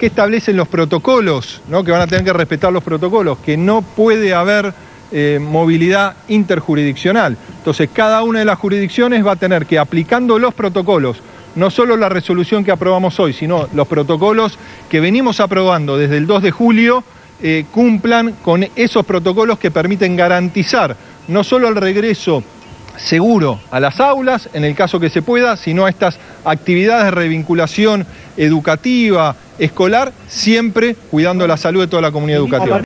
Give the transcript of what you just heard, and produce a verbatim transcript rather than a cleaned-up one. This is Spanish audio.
que establecen los protocolos, ¿no? Que van a tener que respetar los protocolos, que no puede haber eh, movilidad interjurisdiccional. Entonces, cada una de las jurisdicciones va a tener que, aplicando los protocolos, no solo la resolución que aprobamos hoy, sino los protocolos que venimos aprobando desde el dos de julio, eh, cumplan con esos protocolos que permiten garantizar no solo el regreso seguro a las aulas, en el caso que se pueda, sino a estas actividades de revinculación educativa, escolar, siempre cuidando la salud de toda la comunidad educativa.